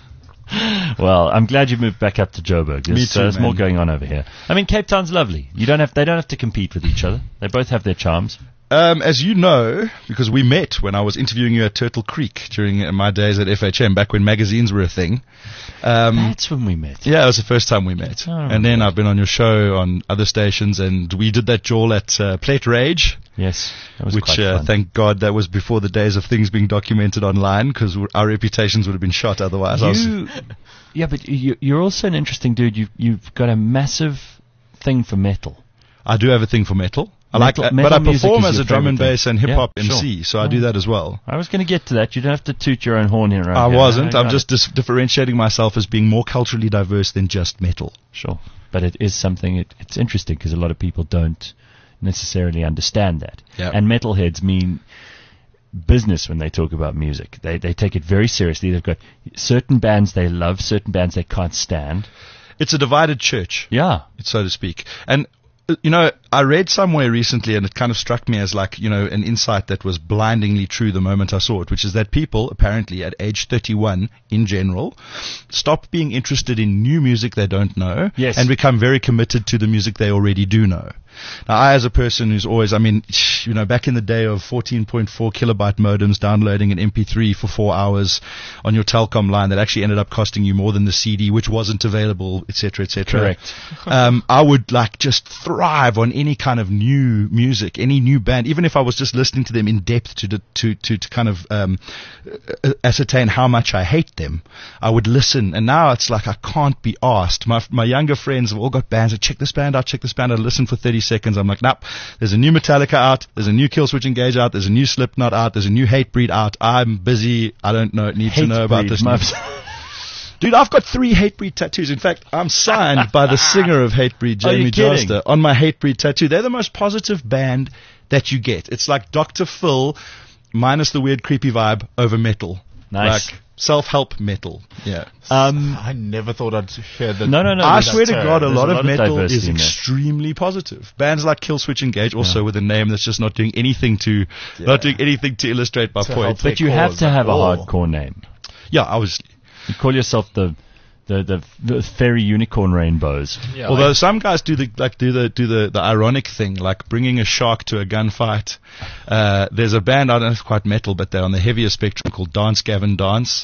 Well, I'm glad you moved back up to Joburg. There's, Me too, uh, there's more man. going on over here. I mean, Cape Town's lovely. You don't have, they don't have to compete with each other. They both have their charms. Um, as you know, because we met when I was interviewing you at Turtle Creek during uh, my days at F H M, back when magazines were a thing. Um, That's when we met. yeah, it was the first time we met. Oh, and then I've been on your show on other stations, and we did that jawl at uh, Plate Rage, Yes, that was which, quite uh, fun. thank God, that was before the days of things being documented online, because our reputations would have been shot otherwise. I was- You, yeah, but you, you're also an interesting dude. You, you've got a massive thing for metal. I do have a thing for metal. I Metal- like, uh, metal but I music perform is as your a drum and favorite thing. bass and hip hop Yeah, M sure. C, so I do that as well. I was going to get to that. You don't have to toot your own horn here. Around I here. wasn't. I I'm got just it. dis- differentiating myself as being more culturally diverse than just metal. Sure. But it is something, it, it's interesting because a lot of people don't necessarily understand that. Yeah. And metalheads mean business when they talk about music. They they take it very seriously. They've got certain bands they love, certain bands they can't stand. It's a divided church, Yeah. so to speak. And, uh, you know, I read somewhere recently, and it kind of struck me as like, you know, an insight that was blindingly true the moment I saw it, which is that people, apparently, at age thirty-one, in general, stop being interested in new music they don't know, Yes. and become very committed to the music they already do know. Now, I, as a person who's always, I mean, you know, back in the day of fourteen point four kilobyte modems downloading an M P three for four hours on your Telcom line that actually ended up costing you more than the C D, which wasn't available, et cetera, et cetera. Correct. um, I would like just thrive on any kind of new music, any new band, even if I was just listening to them in depth to to to, to, to kind of um, uh, ascertain how much I hate them. I would listen, and now it's like I can't be asked. My my younger friends have all got bands. I check this band out, check this band out. I listen for thirty seconds. I'm like, nope. There's a new Metallica out. There's a new Killswitch Engage out. There's a new Slipknot out. There's a new Hatebreed out. I'm busy. I don't know. Need to know about Hatebreed, this. my- new- Dude, I've got three Hatebreed tattoos. In fact, I'm signed by the singer of Hatebreed, Are you Jamie kidding? Joster, on my Hatebreed tattoo. They're the most positive band that you get. It's like Doctor Phil minus the weird creepy vibe over metal. Nice. Like self-help metal. Yeah. Um, I never thought I'd hear that. No, no, no. I there's- swear to term. God, a there's lot a of lot of metal diversity is in there. extremely positive. Bands like Killswitch Engage, also with a name that's just not doing anything to, not doing anything to illustrate my To point. help but you their have cause to at have a all. hardcore name. Yeah, I was. You call yourself the the the, the fairy unicorn rainbows. Yeah, Although like- some guys do the like do the do the, the ironic thing, like bringing a shark to a gunfight. Uh, there's a band, I don't know if it's quite metal, but they're on the heavier spectrum called Dance Gavin Dance.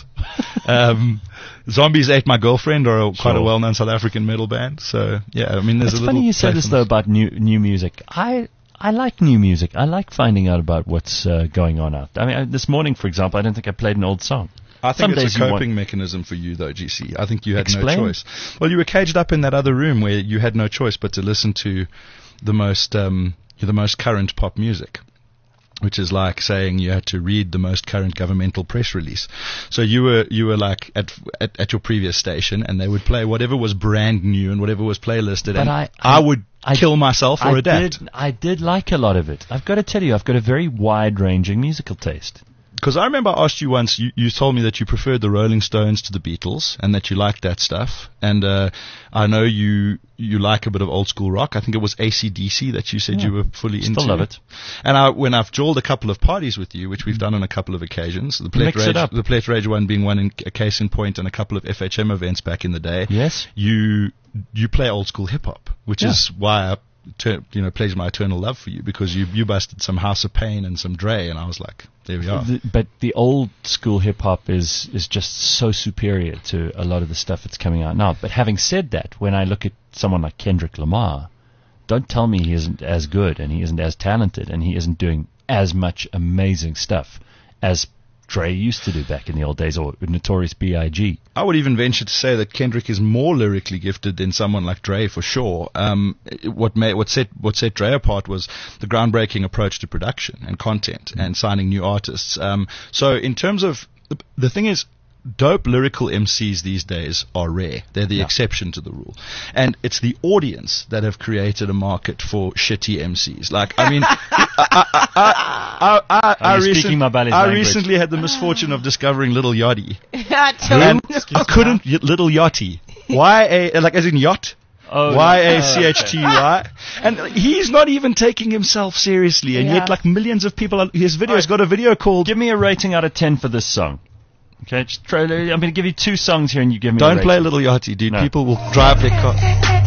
um, Zombies Ate My Girlfriend, or a, quite a Sure. well-known South African metal band. So yeah, I mean, there's It's a little. funny you say this though playfulness. about new new music. I I like new music. I like finding out about what's uh, going on out. I mean, I, this morning, for example, I don't think I played an old song. I think Some it's days a you want- coping mechanism for you, though, G C. I think you had Explain. no choice. Well, you were caged up in that other room where you had no choice but to listen to the most um, the most current pop music, which is like saying you had to read the most current governmental press release. So you were you were like at at, at your previous station, and they would play whatever was brand new and whatever was playlisted, But and I- I, I- would I- kill myself or I adapt. did I did like a lot of it. I've got to tell you, I've got a very wide-ranging musical taste. Because I remember I asked you once, you, you told me that you preferred the Rolling Stones to the Beatles and that you liked that stuff. And uh, I know you you like a bit of old school rock. I think it was A C D C that you said Yeah. you were fully Still into. love it. And I, when I've jawled a couple of parties with you, which we've done on a couple of occasions, the Plate Mix it Rage, up. the Plate Rage one being one in a case in point, and a couple of F H M events back in the day. Yes. You you play old school hip hop, which Yeah. is why I ter- you know pledged my eternal love for you, because you you busted some House of Pain and some Dre, and I was like, there we are. The, but the old school hip hop is is just so superior to a lot of the stuff that's coming out now. But having said that, when I look at someone like Kendrick Lamar, don't tell me he isn't as good and he isn't as talented and he isn't doing as much amazing stuff as Dre used to do back in the old days, or Notorious B I G I would even venture to say that Kendrick is more lyrically gifted than someone like Dre, for sure. Um, what made, what set what set Dre apart was the groundbreaking approach to production and content and signing new artists. Um, so in terms of the, the thing is, dope lyrical M Cs these days are rare. They're the Yeah. exception to the rule. And it's the audience that have created a market for shitty M Cs. Like, I mean, I, I, I, I, I, Are I, you recent- speaking Mabale's I language? recently had the misfortune of discovering Little Yachty. Tell And him. I couldn't, y- Little Yachty. Y A, like as in yacht. Oh, Y A C H T Y. And he's not even taking himself seriously. And Yeah. yet, like, millions of people, are, his video has got a video called Give me a rating out of ten for this song. Okay, just try, I'm going to give you two songs here, and you give me. Don't a play rating. Little Yachty, dude. No. People will drive their car.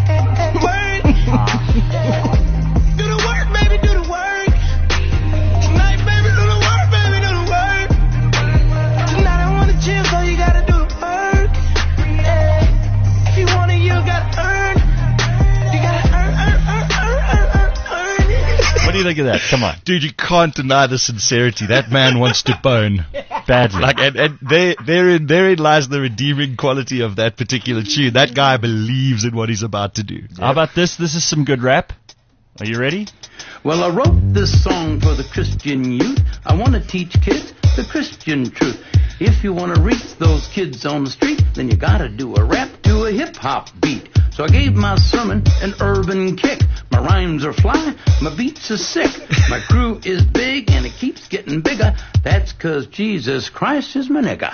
Do the work, baby, do the work. Tonight, baby, do the work, baby, do the work. Tonight I wanna chill, so you gotta do the work. Yeah. If you want it, you gotta earn. You gotta earn, earn, earn, earn, earn, earn, earn. What do you think of that? Come on, Dude, you can't deny the sincerity. That man wants to bone. badly. Like, and, and there, therein, therein lies the redeeming quality of that particular tune. That guy believes in what he's about to do. How about this? This is some good rap. Are you ready? Well, I wrote this song for the Christian youth. I want to teach kids the Christian truth. If you want to reach those kids on the street, then you gotta do a rap to a hip-hop beat. So I gave my sermon an urban kick. My rhymes are fly, my beats are sick. My crew is big and it keeps getting bigger. That's 'cause Jesus Christ is my nigga.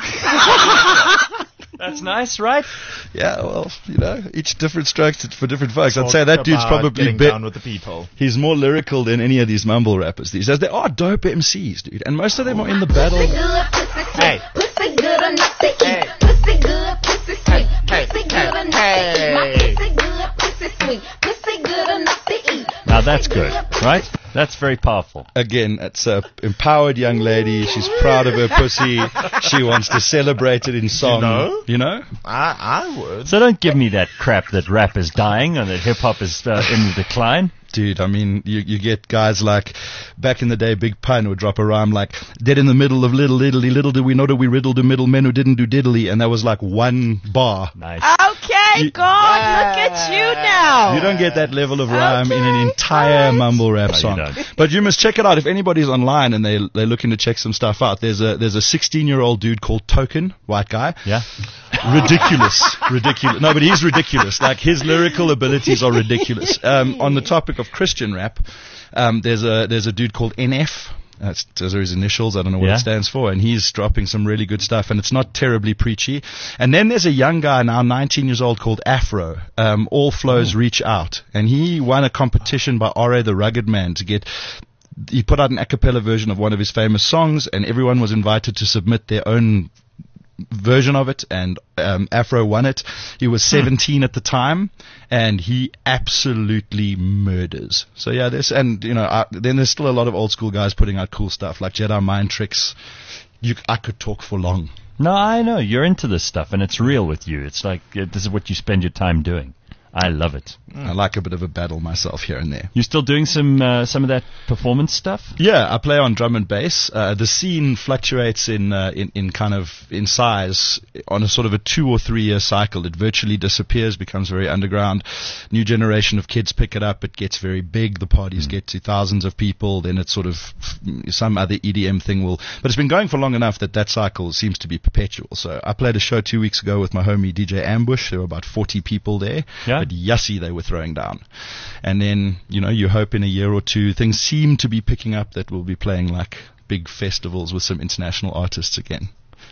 That's nice, right? Yeah, well, you know, each different strokes for different folks. I'd Talk say that dude's about probably getting bit, down with the people. he's more lyrical than any of these mumble rappers these days. They are dope M Cs, dude, and most of them are in the battle. Pussy good, pussy sweet. Hey. Pussy good enough to eat. Hey. Pussy good, pussy sweet. Hey, Pussy hey, good enough to eat. My hey. pussy good, pussy sweet. Pussy good enough to eat. Now that's good, right? That's very powerful. Again, it's a empowered young lady. She's proud of her pussy. She wants to celebrate it in song. know? You know? I, I would. So don't give me that crap that rap is dying and that hip hop is uh, in decline. Dude, I mean, you, you get guys like, back in the day, Big Pun would drop a rhyme like, dead in the middle of little diddly, little did we know that we riddled the middle men who didn't do diddly, and that was like one bar. Nice. Okay, You- God, look at you now. You don't get that level of rhyme in an Okay, entire right. mumble rap No, you song. don't. But you must check it out. If anybody's online and they, they're looking to check some stuff out, there's a there's a sixteen-year-old dude called Token, white guy. Yeah. Ridiculous. Ridiculous. No, but he's ridiculous. Like, his lyrical abilities are ridiculous. Um, on the topic of Christian rap, um, there's a there's a dude called N F. That's, those are his initials. I don't know what Yeah. it stands for. And he's dropping some really good stuff, and it's not terribly preachy. And then there's a young guy now, nineteen years old, called Afro. Um, All Flows Reach Out. And he won a competition by R A the Rugged Man to get... He put out an a cappella version of one of his famous songs, and everyone was invited to submit their own version of it, and um, Afro won it. He was seventeen at the time, and he absolutely murders. So yeah, there's and you know uh, then there's still a lot of old school guys putting out cool stuff like Jedi Mind Tricks. You, I could talk for long. No, I know. You're into this stuff, and it's real with you. It's like uh, this is what you spend your time doing. I love it. I like a bit of a battle myself here and there. You still doing some uh, some of that performance stuff? Yeah, I play on drum and bass. Uh, the scene fluctuates in, uh, in in kind of in size on a sort of a two or three year cycle. It virtually disappears, becomes very underground. New generation of kids pick it up. It gets very big. The parties get to thousands of people. Then it's sort of some other E D M thing will. But it's been going for long enough that that cycle seems to be perpetual. So I played a show two weeks ago with my homie D J Ambush. There were about forty people there. Yeah. But yassi they were throwing down. And then, you know, you hope in a year or two things seem to be picking up that we'll be playing like big festivals with some international artists again.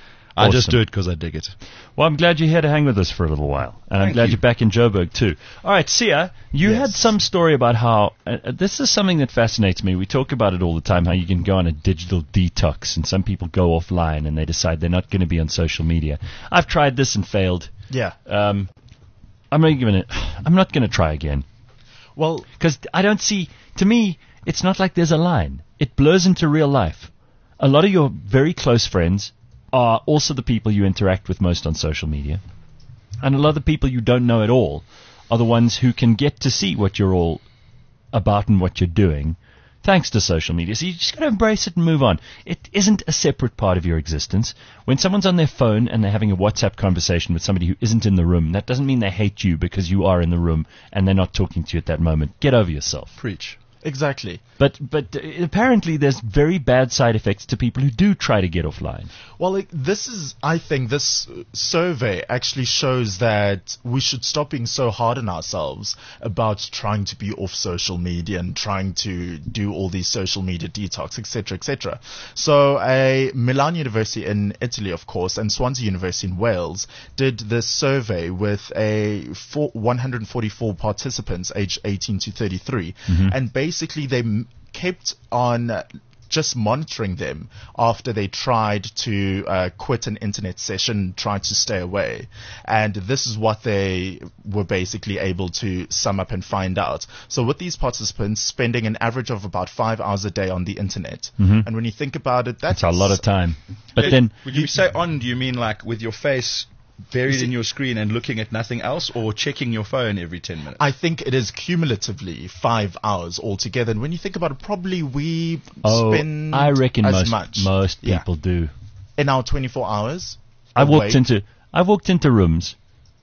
I just Awesome. do it because I dig it. Well, I'm glad you're here to hang with us for a little while. And I'm Thank glad you. are back in Joburg, too. All right, Sia, you Yes. had some story about how... Uh, uh, this is something that fascinates me. We talk about it all the time, how you can go on a digital detox, and some people go offline and they decide they're not going to be on social media. I've tried this and failed. Yeah. Um, I'm not going to... I'm not going to try again. Well, Because I don't see... To me, it's not like there's a line. It blurs into real life. A lot of your very close friends are also the people you interact with most on social media. And a lot of the people you don't know at all are the ones who can get to see what you're all about and what you're doing thanks to social media. So you just got to embrace it and move on. It isn't a separate part of your existence. When someone's on their phone and they're having a WhatsApp conversation with somebody who isn't in the room, that doesn't mean they hate you because you are in the room and they're not talking to you at that moment. Get over yourself. Preach. Exactly. But but uh, apparently there's very bad side effects to people who do try to get offline. Well, like, this is, I think, this uh, survey actually shows that we should stop being so hard on ourselves about trying to be off social media and trying to do all these social media detox, et cetera, et cetera. So, a Milan University in Italy, of course, and Swansea University in Wales did this survey with a four, one hundred forty-four participants aged eighteen to thirty-three, and basically they m- kept on uh, just monitoring them after they tried to uh, quit an internet session, tried to stay away. And this is what they were basically able to sum up and find out. So with these participants spending an average of about five hours a day on the internet. Mhm. And when you think about it, that's, That's a lot of time. But Uh, then when you say on, do you mean like with your face buried in your screen and looking at nothing else, or checking your phone every ten minutes? I think it is cumulatively five hours altogether. And when you think about it, probably we oh, spend I reckon as most much most Yeah. people do. in our twenty-four hours. I walked awake. into I've walked into rooms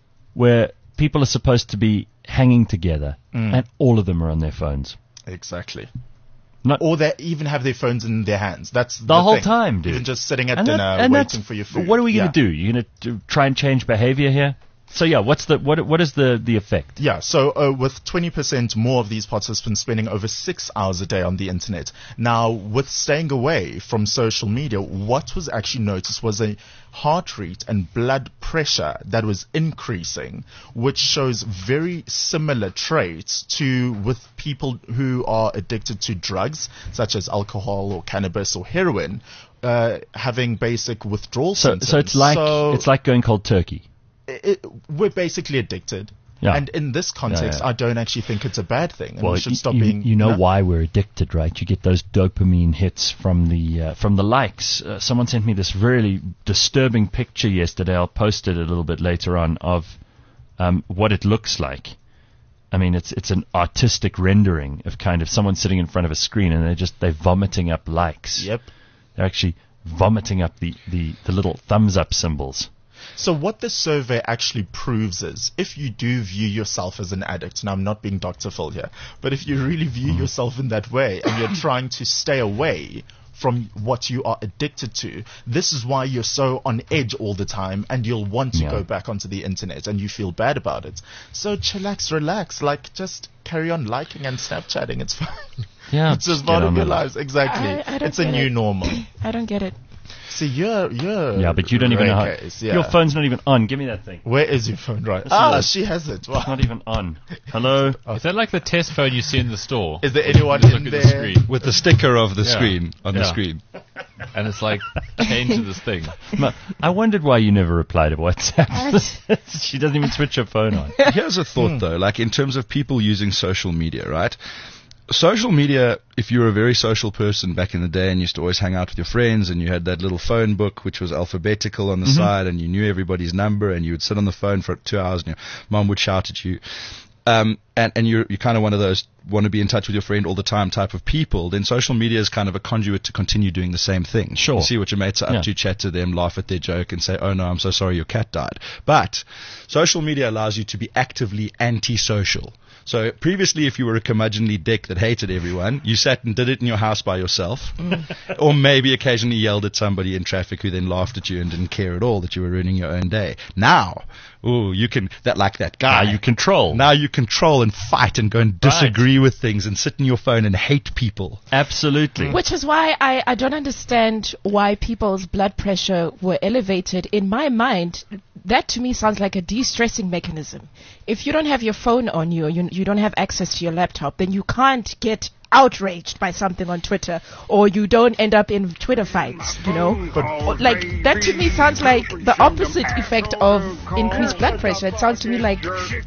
where people are supposed to be hanging together, Mm. and all of them are on their phones. Exactly. Not Or they even have their phones in their hands. That's the, the whole thing. time, dude. Even just sitting at And that- dinner and that's- waiting for your food. What are we going Yeah. to do? You're going to try and change behavior here? So yeah, what's the what what is the the effect? Yeah, so uh, with twenty percent more of these participants spending over six hours a day on the internet. Now, with staying away from social media, what was actually noticed was a heart rate and blood pressure that was increasing, which shows very similar traits to with people who are addicted to drugs, such as alcohol or cannabis or heroin, uh, having basic withdrawal So symptoms. so it's like So it's like going cold turkey. it, we're basically addicted. Yeah. And in this context, Yeah, yeah. I don't actually think it's a bad thing. And Well, we should y- stop you, being. you know no- why we're addicted, right? You get those dopamine hits from the uh, from the likes. Uh, someone sent me this really disturbing picture yesterday. I'll post it a little bit later on of um, what it looks like. I mean, it's it's an artistic rendering of kind of someone sitting in front of a screen and they're just they're vomiting up likes. Yep. They're actually vomiting up the, the, the little thumbs up symbols. So what this survey actually proves is, if you do view yourself as an addict, and I'm not being Doctor Phil here, but if you really view Mm-hmm. yourself in that way and you're trying to stay away from what you are addicted to, this is why you're so on edge all the time and you'll want to Yeah. go back onto the internet and you feel bad about it. So chillax, relax, like just carry on liking and Snapchatting. It's fine. Yeah, It's just get part on of your with it. lives. Exactly. I- I don't It's a get new it. normal. I don't get it. See, you're, you're Yeah, but you don't even know how. rare case, yeah. Your phone's not even on. Give me that thing. Where is your phone, right? Listen Ah, to she has it. Wow. It's not even on. Hello? Is that like the test phone you see in the store? Is there anyone Look in at there? the screen, With the sticker of the Yeah. screen on the Yeah. screen. and it's like chained to this thing. Ma- I wondered why you never replied to WhatsApp. She doesn't even switch her phone on. Here's a thought though, like in terms of people using social media, right? Social media, if you were a very social person back in the day and used to always hang out with your friends and you had that little phone book which was alphabetical on the side and you knew everybody's number and you would sit on the phone for two hours and your mom would shout at you. Um, and, and you're, you're kind of one of those want to be in touch with your friend all the time type of people, then social media is kind of a conduit to continue doing the same thing. Sure. You see what your mates are up Yeah. to, chat to them, laugh at their joke and say, oh no, I'm so sorry your cat died. But social media allows you to be actively antisocial. So previously, if you were a curmudgeonly dick that hated everyone, you sat and did it in your house by yourself, or maybe occasionally yelled at somebody in traffic who then laughed at you and didn't care at all that you were ruining your own day. Now, ooh, you can that like that guy. Now you control. Now you control and fight and go and disagree with things and sit in your phone and hate people. Absolutely. Which is why I, I don't understand why people's blood pressure were elevated. In my mind, that to me sounds like a de-stressing mechanism. If you don't have your phone on you, you, you don't have access to your laptop, then you can't get outraged by something on Twitter, or you don't end up in Twitter fights, you know? But, like, that to me sounds like the opposite effect of increased blood pressure. It sounds to me like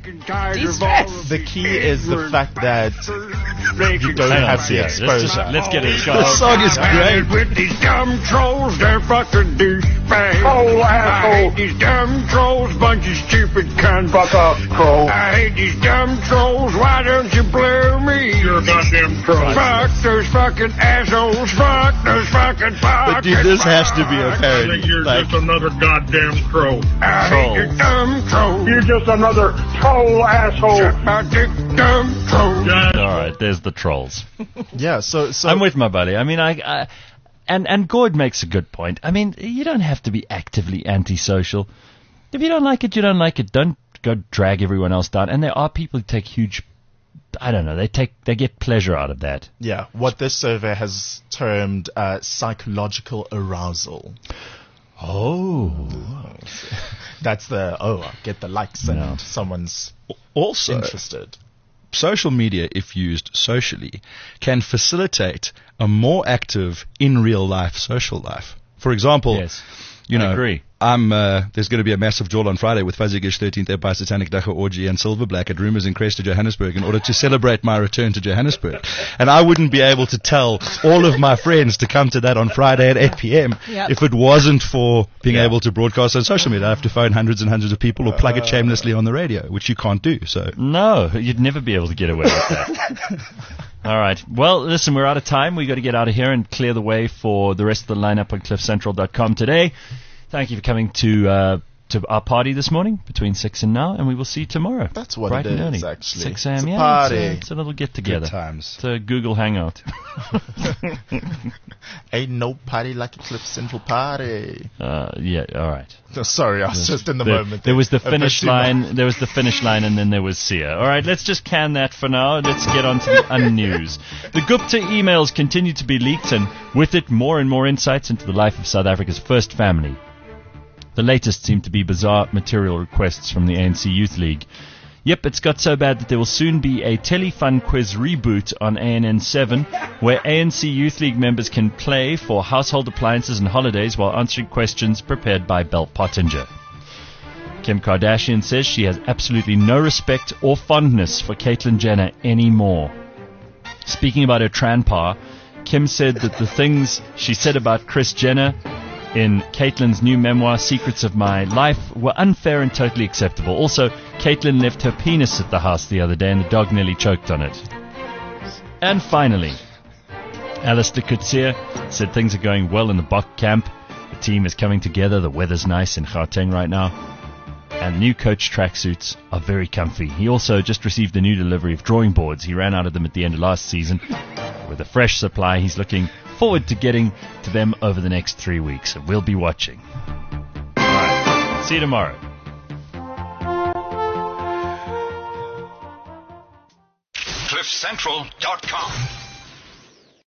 de-stress. The key is the fact that you don't Hang on, have the yeah, let's, exposure. just, let's get it. The song is great. With these dumb trolls, they're fucking douchebags. douchebag. Troll asshole. I hate these dumb trolls, bunch of stupid cunts. Fuck off, troll. I hate these dumb trolls, why don't you blue me? You're a goddamn troll. Fuck those fucking assholes, fuck those fucking fucking But dude, this has to be a I parody. think you're Like, just another goddamn troll. I hate you dumb trolls. You're just another troll asshole. Suck my dick, dumb trolls. All right, there's the trolls. Yeah, so so I'm with my buddy. I mean, I, I and and Gord makes a good point. I mean, you don't have to be actively antisocial. If you don't like it, you don't like it. Don't go drag everyone else down. And there are people who take huge, I don't know, they take they get pleasure out of that. yeah, what this survey has termed uh, psychological arousal. Oh, That's the oh, get the likes and Yeah. someone's also, interested. social media, if used socially, can facilitate a more active in real life social life. For example, yes. you I know, agree. I'm uh, there's going to be a massive jawl on Friday with Fuzzy Gish, thirteenth Empire Satanic Dacha Orgy and Silver Black at Rumors in Crest to Johannesburg in order to celebrate my return to Johannesburg. And I wouldn't be able to tell all of my friends to come to that on Friday at eight p.m. Yep. if it wasn't for being Yeah. able to broadcast on social media. I have to phone hundreds and hundreds of people or plug it shamelessly on the radio, which you can't do. So No, you'd never be able to get away with that. All right. Well, listen, we're out of time. We've got to get out of here and clear the way for the rest of the lineup on cliff central dot com today. Thank you for coming to uh, to our party this morning between six and now, and we will see you tomorrow. That's what bright it and is, early. actually. six a.m. It's a yeah, party. It's, a, it's a little get together. good times. It's a Google Hangout. Ain't no party like a Cliff Central party. uh, yeah. All right. Oh, sorry, I was just in the There, moment. there was the A bit finish too much. line. There was the finish line, and then there was Sia. All right, let's just can that for now. Let's get on to the unnews. The Gupta emails continue to be leaked, and with it, more and more insights into the life of South Africa's first family. The latest seem to be bizarre material requests from the A N C Youth League. Yep, it's got so bad that there will soon be a Telefun quiz reboot on A N N seven, where A N C Youth League members can play for household appliances and holidays while answering questions prepared by Belle Pottinger. Kim Kardashian says she has absolutely no respect or fondness for Caitlyn Jenner anymore. Speaking about her transpar, Kim said that the things she said about Kris Jenner in Caitlyn's new memoir, Secrets of My Life, were unfair and totally acceptable. Also, Caitlyn left her penis at the house the other day and the dog nearly choked on it. And finally, Alistair Coetzee said things are going well in the Bok camp. The team is coming together. The weather's nice in Gauteng right now. And new coach tracksuits are very comfy. He also just received a new delivery of drawing boards. He ran out of them at the end of last season. With a fresh supply, he's looking forward to getting to them over the next three weeks. And we'll be watching. All right. See you tomorrow. cliff central dot com